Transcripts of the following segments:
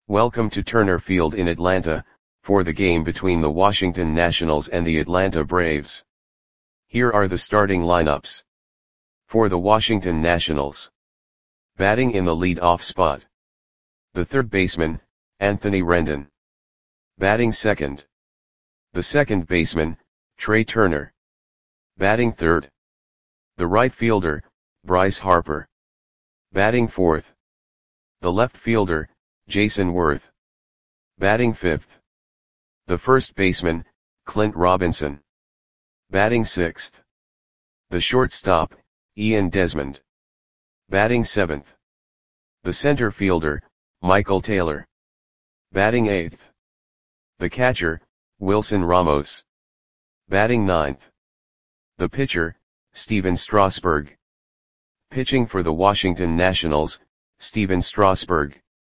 Welcome to Turner Field in Atlanta, for the game between the Washington Nationals and the Atlanta Braves. Here are the starting lineups. For the Washington Nationals. Batting in the lead-off spot. The third baseman, Anthony Rendon. Batting second. The second baseman, Trea Turner. Batting third. The right fielder, Bryce Harper. Batting fourth. The left fielder, Jayson Werth. Batting fifth. The first baseman, Clint Robinson. Batting sixth. The shortstop, Ian Desmond. Batting seventh. The center fielder, Michael Taylor. Batting eighth. The catcher, Wilson Ramos. Batting ninth. The pitcher, Stephen Strasburg. Pitching for the Washington Nationals, Stephen Strasburg.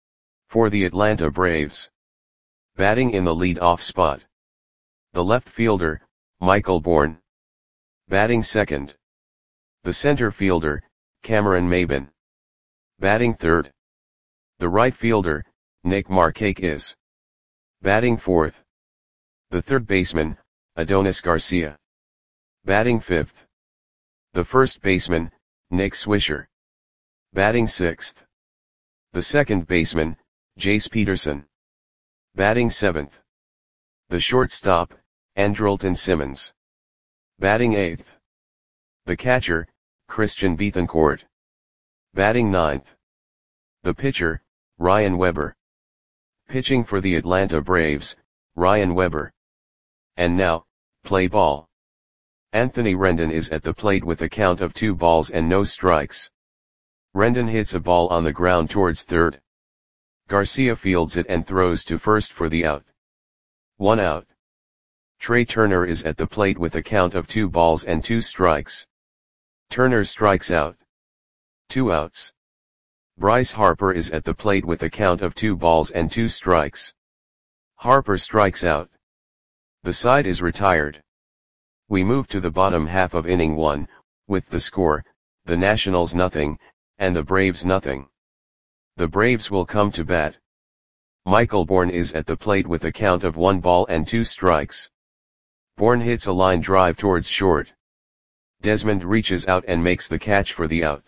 For the Atlanta Braves. Batting in the lead-off spot. The left fielder, Michael Bourn. Batting second. The center fielder, Cameron Maybin. Batting third. The right fielder, Nick Markakis. Batting fourth. The third baseman, Adonis Garcia. Batting fifth. The first baseman, Nick Swisher. Batting sixth. The second baseman, Jace Peterson. Batting seventh. The shortstop, Andrelton Simmons. Batting eighth. The catcher, Christian Bethancourt. Batting ninth. The pitcher, Ryan Weber. Pitching for the Atlanta Braves, Ryan Weber. And now, play ball. Anthony Rendon is at the plate with a count of 2 balls and no strikes. Rendon hits a ball on the ground towards third. Garcia fields it and throws to first for the out. 1 out. Trea Turner is at the plate with a count of 2 balls and 2 strikes. Turner strikes out. 2 outs. Bryce Harper is at the plate with a count of 2 balls and 2 strikes. Harper strikes out. The side is retired. We move to the bottom half of inning 1, with the score, the Nationals nothing, and the Braves nothing. The Braves will come to bat. Michael Bourn is at the plate with a count of 1 ball and 2 strikes. Bourn hits a line drive towards short. Desmond reaches out and makes the catch for the out.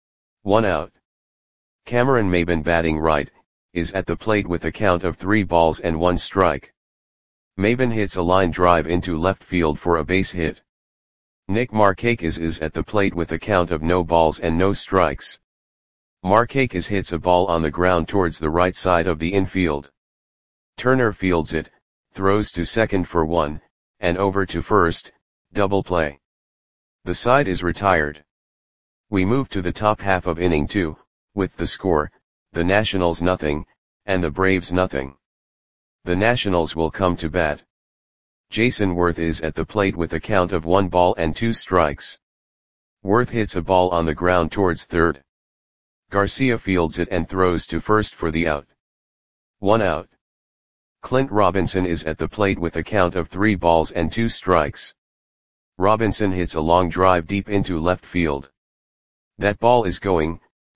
1 out. Cameron Maybin, batting right, is at the plate with a count of 3 balls and 1 strike. Maybin hits a line drive into left field for a base hit. Nick Markakis is at the plate with a count of no balls and no strikes. Markakis hits a ball on the ground towards the right side of the infield. Turner fields it, throws to second for 1, and over to first, double play. The side is retired. We move to the top half of inning 2, with the score, the Nationals nothing, and the Braves nothing. The Nationals will come to bat. Jayson Werth is at the plate with a count of 1 ball and 2 strikes. Werth hits a ball on the ground towards third. Garcia fields it and throws to first for the out. 1 out. Clint Robinson is at the plate with a count of 3 balls and 2 strikes. Robinson hits a long drive deep into left field. That ball is gone.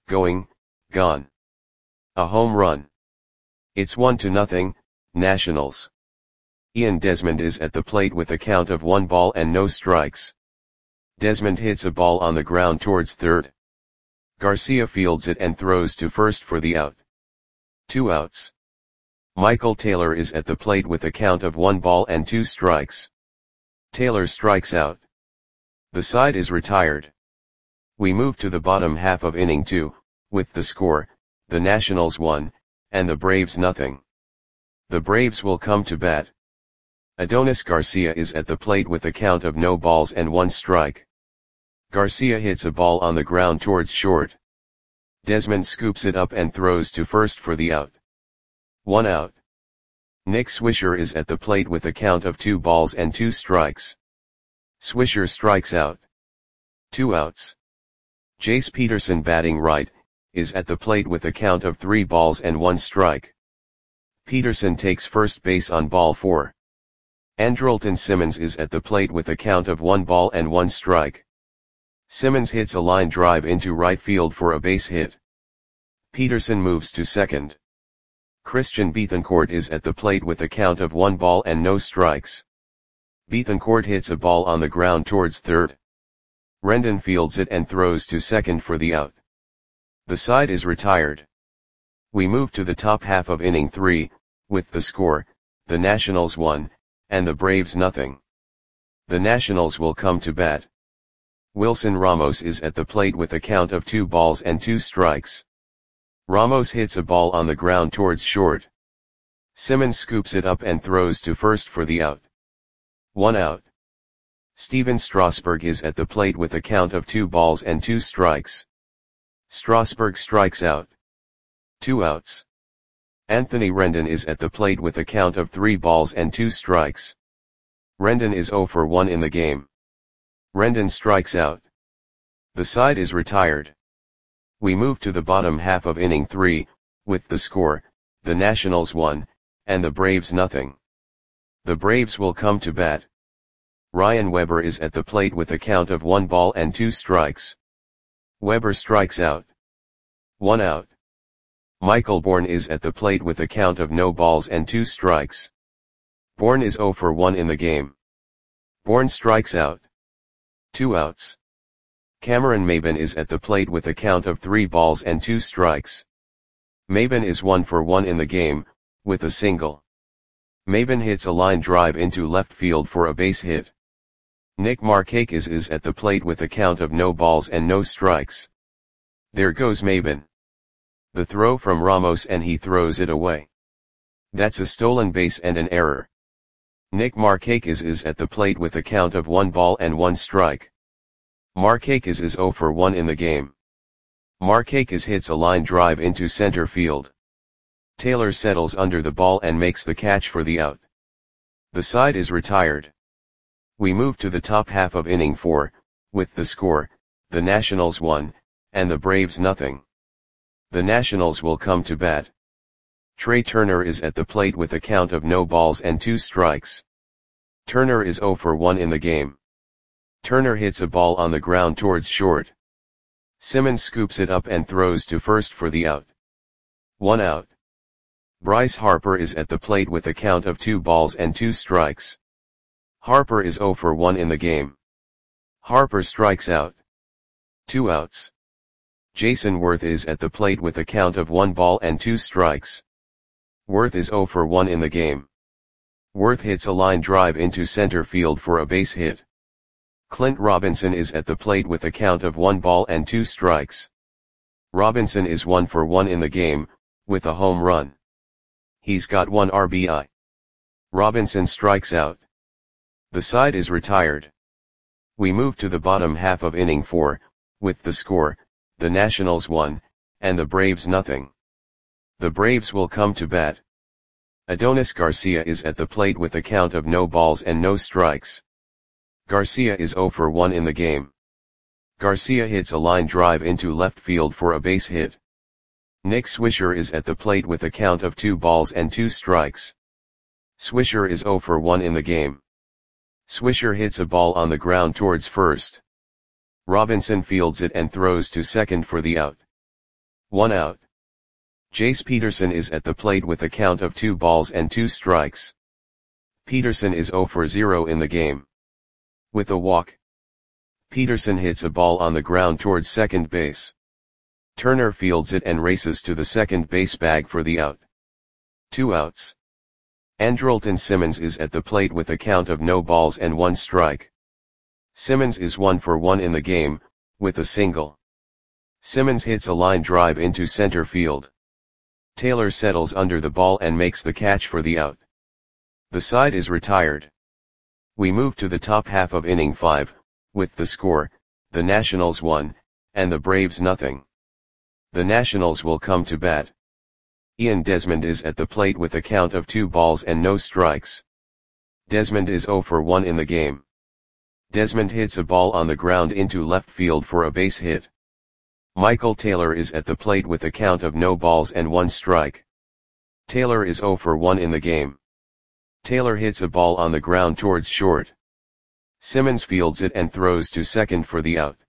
A home run. It's 1-0, Nationals. Ian Desmond is at the plate with a count of 1 ball and no strikes. Desmond hits a ball on the ground towards third. Garcia fields it and throws to first for the out. 2 outs. Michael Taylor is at the plate with a count of 1 ball and 2 strikes. Taylor strikes out. The side is retired. We move to the bottom half of inning 2, with the score, the Nationals 1, and the Braves nothing. The Braves will come to bat. Adonis Garcia is at the plate with a count of no balls and 1 strike. Garcia hits a ball on the ground towards short. Desmond scoops it up and throws to first for the out. 1 out. Nick Swisher is at the plate with a count of 2 balls and 2 strikes. Swisher strikes out. 2 outs. Jace Peterson, batting right, is at the plate with a count of 3 balls and 1 strike. Peterson takes first base on ball 4. Andrelton Simmons is at the plate with a count of 1 ball and 1 strike. Simmons hits a line drive into right field for a base hit. Peterson moves to second. Christian Bethancourt is at the plate with a count of 1 ball and no strikes. Bethancourt hits a ball on the ground towards third. Rendon fields it and throws to second for the out. The side is retired. We move to the top half of inning 3, with the score, the Nationals 1, and the Braves nothing. The Nationals will come to bat. Wilson Ramos is at the plate with a count of 2 balls and 2 strikes. Ramos hits a ball on the ground towards short. Simmons scoops it up and throws to first for the out. 1 out. Steven Strasburg is at the plate with a count of 2 balls and 2 strikes. Strasburg strikes out. 2 outs. Anthony Rendon is at the plate with a count of 3 balls and 2 strikes. Rendon is 0 for 1 in the game. Rendon strikes out. The side is retired. We move to the bottom half of inning 3, with the score, the Nationals 1, and the Braves nothing. The Braves will come to bat. Ryan Weber is at the plate with a count of 1 ball and 2 strikes. Weber strikes out. 1 out. Michael Bourne is at the plate with a count of no balls and 2 strikes. Bourne is 0 for 1 in the game. Bourne strikes out. 2 outs. Cameron Maybin is at the plate with a count of 3 balls and 2 strikes. Maybin is 1 for 1 in the game, with a single. Maybin hits a line drive into left field for a base hit. Nick Markakis is at the plate with a count of no balls and no strikes. There goes Maybin. The throw from Ramos and he throws it away. That's a stolen base and an error. Nick Markakis is at the plate with a count of 1 ball and 1 strike. Markakis is 0 for 1 in the game. Markakis hits a line drive into center field. Taylor settles under the ball and makes the catch for the out. The side is retired. We move to the top half of inning 4, with the score, the Nationals 1, and the Braves nothing. The Nationals will come to bat. Trey Turner is at the plate with a count of no balls and 2 strikes. Turner is 0 for 1 in the game. Turner hits a ball on the ground towards short. Simmons scoops it up and throws to first for the out. 1 out. Bryce Harper is at the plate with a count of 2 balls and 2 strikes. Harper is 0 for 1 in the game. Harper strikes out. 2 outs. Jason Worth is at the plate with a count of 1 ball and 2 strikes. Worth is 0 for 1 in the game. Worth hits a line drive into center field for a base hit. Clint Robinson is at the plate with a count of 1 ball and 2 strikes. Robinson is 1 for 1 in the game, with a home run. He's got 1 RBI. Robinson strikes out. The side is retired. We move to the bottom half of inning 4, with the score, the Nationals 1, and the Braves nothing. The Braves will come to bat. Adonis Garcia is at the plate with a count of no balls and no strikes. Garcia is 0 for 1 in the game. Garcia hits a line drive into left field for a base hit. Nick Swisher is at the plate with a count of 2 balls and 2 strikes. Swisher is 0 for 1 in the game. Swisher hits a ball on the ground towards first. Robinson fields it and throws to second for the out. 1 out. Jace Peterson is at the plate with a count of 2 balls and 2 strikes. Peterson is 0 for 0 in the game. With a walk, Peterson hits a ball on the ground towards second base. Turner fields it and races to the second base bag for the out. 2 outs. Andrelton Simmons is at the plate with a count of no balls and 1 strike. Simmons is 1 for 1 in the game, with a single. Simmons hits a line drive into center field. Taylor settles under the ball and makes the catch for the out. The side is retired. We move to the top half of inning 5, with the score, the Nationals 1, and the Braves nothing. The Nationals will come to bat. Ian Desmond is at the plate with a count of 2 balls and no strikes. Desmond is 0 for 1 in the game. Desmond hits a ball on the ground into left field for a base hit. Michael Taylor is at the plate with a count of no balls and 1 strike. Taylor is 0 for 1 in the game. Taylor hits a ball on the ground towards short. Simmons fields it and throws to second for the out.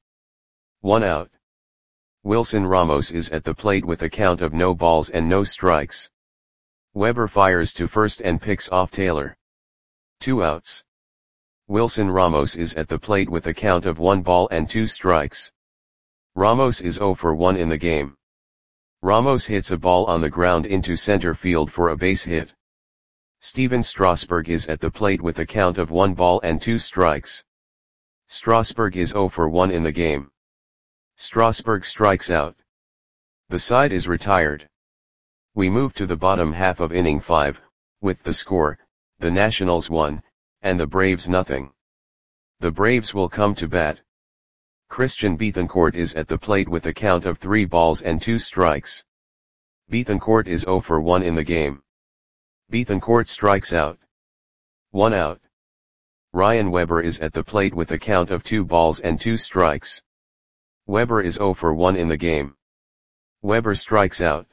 1 out. Wilson Ramos is at the plate with a count of no balls and no strikes. Weber fires to first and picks off Taylor. 2 outs. Wilson Ramos is at the plate with a count of 1 ball and 2 strikes. Ramos is 0 for 1 in the game. Ramos hits a ball on the ground into center field for a base hit. Steven Strasburg is at the plate with a count of 1 ball and 2 strikes. Strasburg is 0 for 1 in the game. Strasburg strikes out. The side is retired. We move to the bottom half of inning 5, with the score, the Nationals 1, and the Braves nothing. The Braves will come to bat. Christian Bethancourt is at the plate with a count of 3 balls and 2 strikes. Bethancourt is 0 for 1 in the game. Bethancourt strikes out. 1 out. Ryan Weber is at the plate with a count of 2 balls and 2 strikes. Weber is 0 for 1 in the game. Weber strikes out.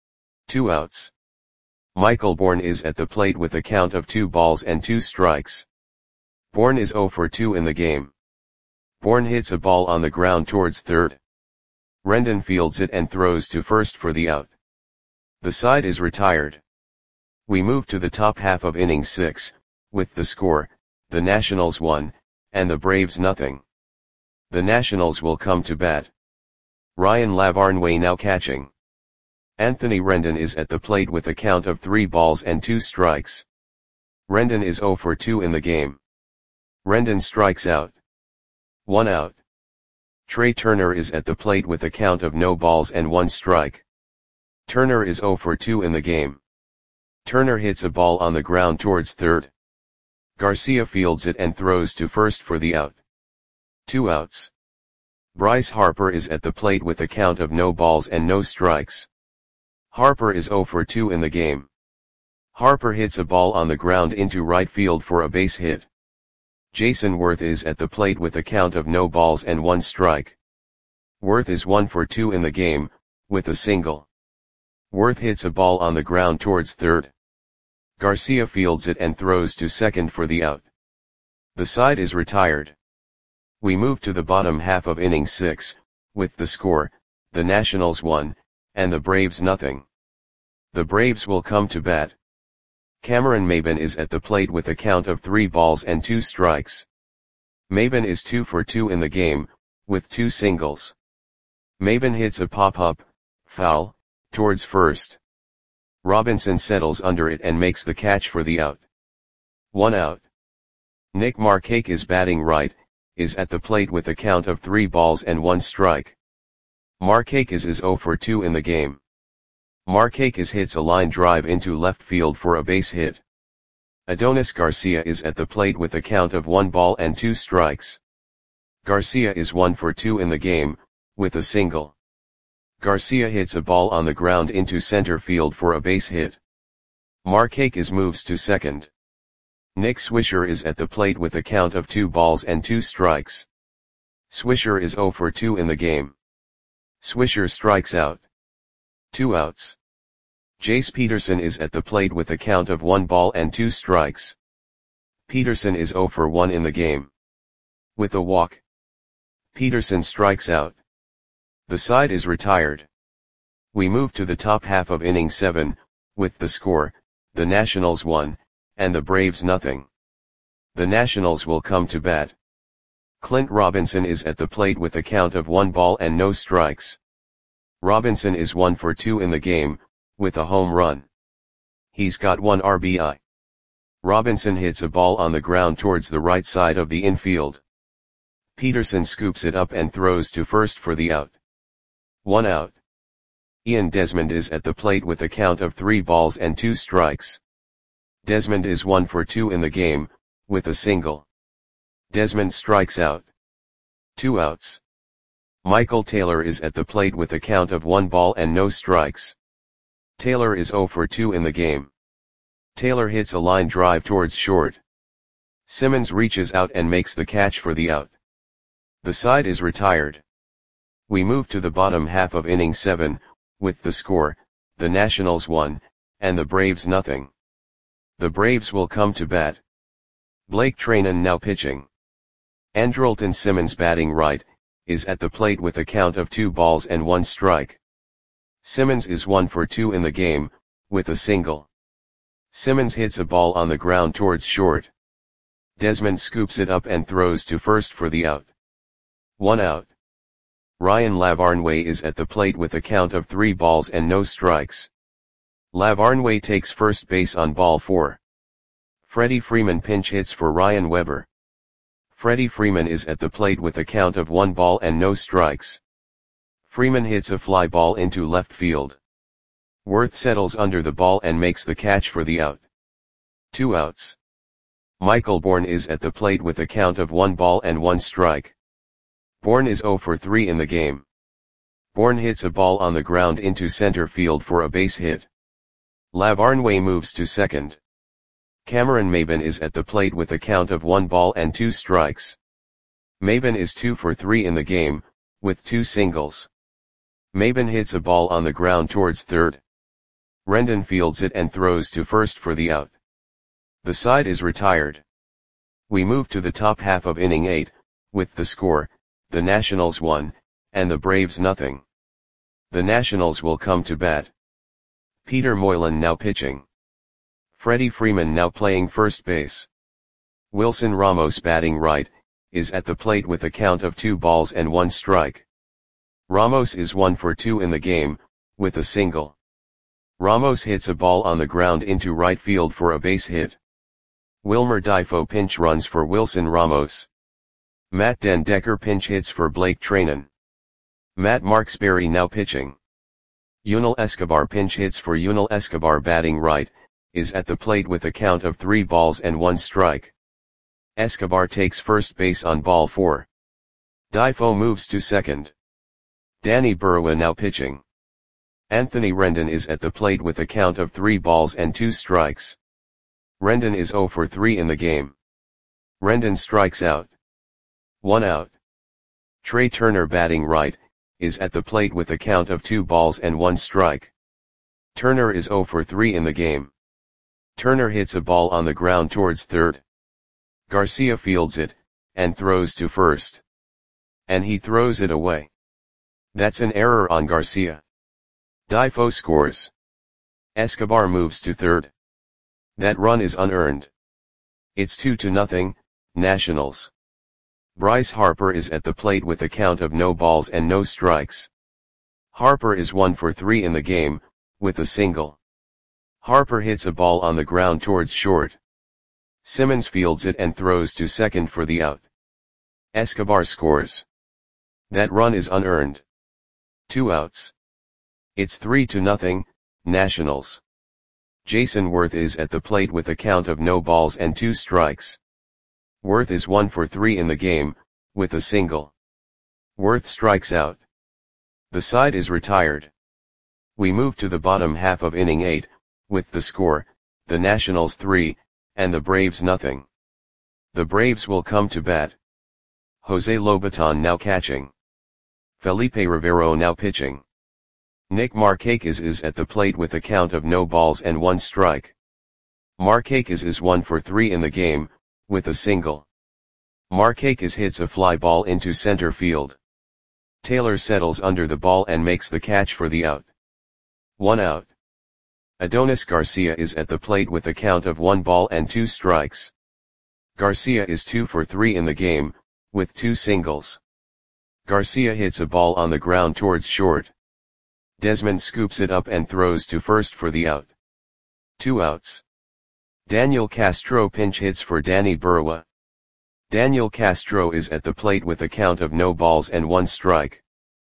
2 outs. Michael Bourne is at the plate with a count of 2 balls and 2 strikes. Bourne is 0 for 2 in the game. Bourne hits a ball on the ground towards third. Rendon fields it and throws to first for the out. The side is retired. We move to the top half of inning 6, with the score, the Nationals 1, and the Braves nothing. The Nationals will come to bat. Ryan Lavarnway now catching. Anthony Rendon is at the plate with a count of 3 balls and 2 strikes. Rendon is 0 for 2 in the game. Rendon strikes out. 1 out. Trey Turner is at the plate with a count of no balls and 1 strike. Turner is 0 for 2 in the game. Turner hits a ball on the ground towards third. Garcia fields it and throws to first for the out. 2 outs. Bryce Harper is at the plate with a count of no balls and no strikes. Harper is 0 for 2 in the game. Harper hits a ball on the ground into right field for a base hit. Jason Worth is at the plate with a count of no balls and 1 strike. Worth is 1 for 2 in the game, with a single. Worth hits a ball on the ground towards third. Garcia fields it and throws to second for the out. The side is retired. We move to the bottom half of inning 6, with the score, the Nationals 1, and the Braves nothing. The Braves will come to bat. Cameron Maybin is at the plate with a count of 3 balls and 2 strikes. Maybin is 2 for 2 in the game, with 2 singles. Maybin hits a pop-up, foul, towards first. Robinson settles under it and makes the catch for the out. 1 out. Nick Markakis is batting right, is at the plate with a count of 3 balls and 1 strike. Markakis is 0 for 2 in the game. Markakis hits a line drive into left field for a base hit. Adonis Garcia is at the plate with a count of 1 ball and 2 strikes. Garcia is 1 for 2 in the game, with a single. Garcia hits a ball on the ground into center field for a base hit. Markakis moves to second. Nick Swisher is at the plate with a count of 2 balls and 2 strikes. Swisher is 0 for 2 in the game. Swisher strikes out. 2 outs. Jace Peterson is at the plate with a count of 1 ball and 2 strikes. Peterson is 0 for 1 in the game. With a walk. Peterson strikes out. The side is retired. We move to the top half of inning 7, with the score, the Nationals 1, and the Braves nothing. The Nationals will come to bat. Clint Robinson is at the plate with a count of 1 ball and no strikes. Robinson is 1 for 2 in the game, with a home run. He's got 1 RBI. Robinson hits a ball on the ground towards the right side of the infield. Peterson scoops it up and throws to first for the out. 1 out. Ian Desmond is at the plate with a count of 3 balls and 2 strikes. Desmond is 1 for 2 in the game, with a single. Desmond strikes out. 2 outs. Michael Taylor is at the plate with a count of 1 ball and no strikes. Taylor is 0 for 2 in the game. Taylor hits a line drive towards short. Simmons reaches out and makes the catch for the out. The side is retired. We move to the bottom half of inning 7, with the score, the Nationals 1, and the Braves nothing. The Braves will come to bat. Blake Treinen now pitching. Andrelton Simmons batting right, is at the plate with a count of 2 balls and 1 strike. Simmons is 1 for 2 in the game, with a single. Simmons hits a ball on the ground towards short. Desmond scoops it up and throws to first for the out. 1 out. Ryan Lavarnway is at the plate with a count of 3 balls and no strikes. Lavarnway takes first base on ball 4. Freddie Freeman pinch hits for Ryan Weber. Freddie Freeman is at the plate with a count of 1 ball and no strikes. Freeman hits a fly ball into left field. Worth settles under the ball and makes the catch for the out. 2 outs. Michael Bourne is at the plate with a count of 1 ball and 1 strike. Bourne is 0 for 3 in the game. Bourne hits a ball on the ground into center field for a base hit. Lavarnway moves to second. Cameron Maybin is at the plate with a count of 1 ball and 2 strikes. Maybin is 2 for 3 in the game, with 2 singles. Maybin hits a ball on the ground towards third. Rendon fields it and throws to first for the out. The side is retired. We move to the top half of inning 8, with the score, the Nationals 1, and the Braves nothing. The Nationals will come to bat. Peter Moylan now pitching. Freddie Freeman now playing first base. Wilson Ramos batting right, is at the plate with a count of 2 balls and 1 strike. Ramos is 1 for 2 in the game, with a single. Ramos hits a ball on the ground into right field for a base hit. Wilmer Difo pinch runs for Wilson Ramos. Matt Den Decker pinch hits for Blake Treinen. Matt Marksberry now pitching. Yunel Escobar pinch hits for Yunel Escobar batting right, is at the plate with a count of 3 balls and 1 strike. Escobar takes first base on ball 4. Difo moves to second. Danny Burwa now pitching. Anthony Rendon is at the plate with a count of 3 balls and 2 strikes. Rendon is 0 for 3 in the game. Rendon strikes out. 1 out. Trey Turner batting right, is at the plate with a count of 2 balls and 1 strike. Turner is 0 for 3 in the game. Turner hits a ball on the ground towards third. Garcia fields it, and throws to first. And he throws it away. That's an error on Garcia. Difo scores. Escobar moves to third. That run is unearned. It's 2-0, Nationals. Bryce Harper is at the plate with a count of no balls and no strikes. Harper is 1 for 3 in the game, with a single. Harper hits a ball on the ground towards short. Simmons fields it and throws to second for the out. Escobar scores. That run is unearned. 2 outs. It's 3-0, Nationals. Jason Worth is at the plate with a count of no balls and 2 strikes. Worth is 1 for 3 in the game, with a single. Worth strikes out. The side is retired. We move to the bottom half of inning 8, with the score, the Nationals 3, and the Braves nothing. The Braves will come to bat. Jose Lobaton now catching. Felipe Rivero now pitching. Nick Markakis is at the plate with a count of no balls and 1 strike. Markakis is 1 for 3 in the game, with a single. Markakis hits a fly ball into center field. Taylor settles under the ball and makes the catch for the out. 1 out. Adonis Garcia is at the plate with a count of 1 ball and 2 strikes. Garcia is 2 for 3 in the game, with 2 singles. Garcia hits a ball on the ground towards short. Desmond scoops it up and throws to first for the out. 2 outs. Daniel Castro pinch hits for Danny Burwa. Daniel Castro is at the plate with a count of no balls and 1 strike.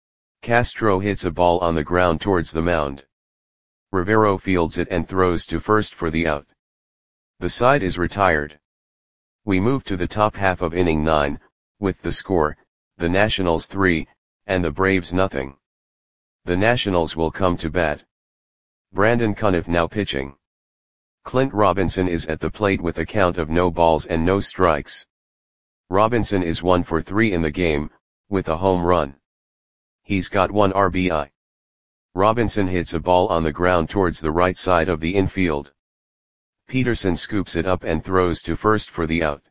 Castro hits a ball on the ground towards the mound. Rivero fields it and throws to first for the out. The side is retired. We move to the top half of inning 9, with the score, the Nationals 3, and the Braves nothing. The Nationals will come to bat. Brandon Cuniff now pitching. Clint Robinson is at the plate with a count of no balls and no strikes. Robinson is 1 for 3 in the game, with a home run. He's got 1 RBI. Robinson hits a ball on the ground towards the right side of the infield. Peterson scoops it up and throws to first for the out.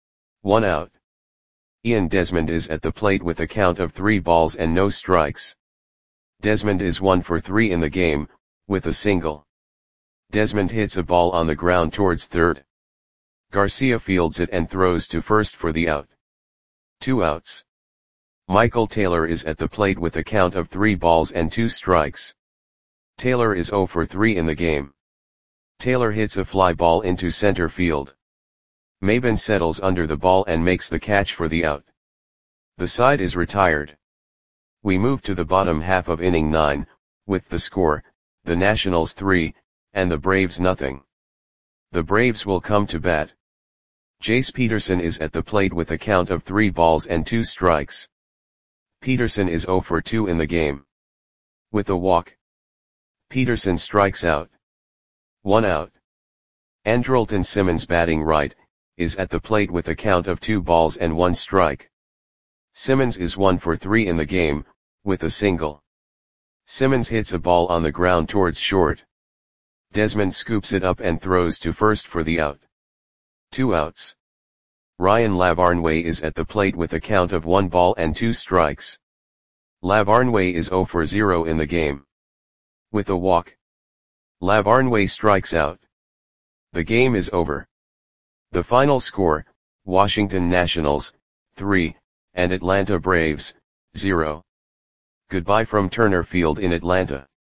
1 out. Ian Desmond is at the plate with a count of 3 balls and no strikes. Desmond is 1 for 3 in the game, with a single. Desmond hits a ball on the ground towards third. Garcia fields it and throws to first for the out. 2 outs. Michael Taylor is at the plate with a count of 3 balls and 2 strikes. Taylor is 0 for 3 in the game. Taylor hits a fly ball into center field. Maben settles under the ball and makes the catch for the out. The side is retired. We move to the bottom half of inning 9, with the score, the Nationals 3, and the Braves nothing. The Braves will come to bat. Jace Peterson is at the plate with a count of 3 balls and 2 strikes. Peterson is 0 for 2 in the game. With a walk, Peterson strikes out. 1 out. Andrelton Simmons, batting right, is at the plate with a count of 2 balls and 1 strike. Simmons is 1 for 3 in the game, with a single. Simmons hits a ball on the ground towards short. Desmond scoops it up and throws to first for the out. 2 outs. Ryan Lavarnway is at the plate with a count of 1 ball and 2 strikes. Lavarnway is 0 for 0 in the game. With a walk, Lavarnway strikes out. The game is over. The final score, Washington Nationals, 3, and Atlanta Braves, 0. Goodbye from Turner Field in Atlanta.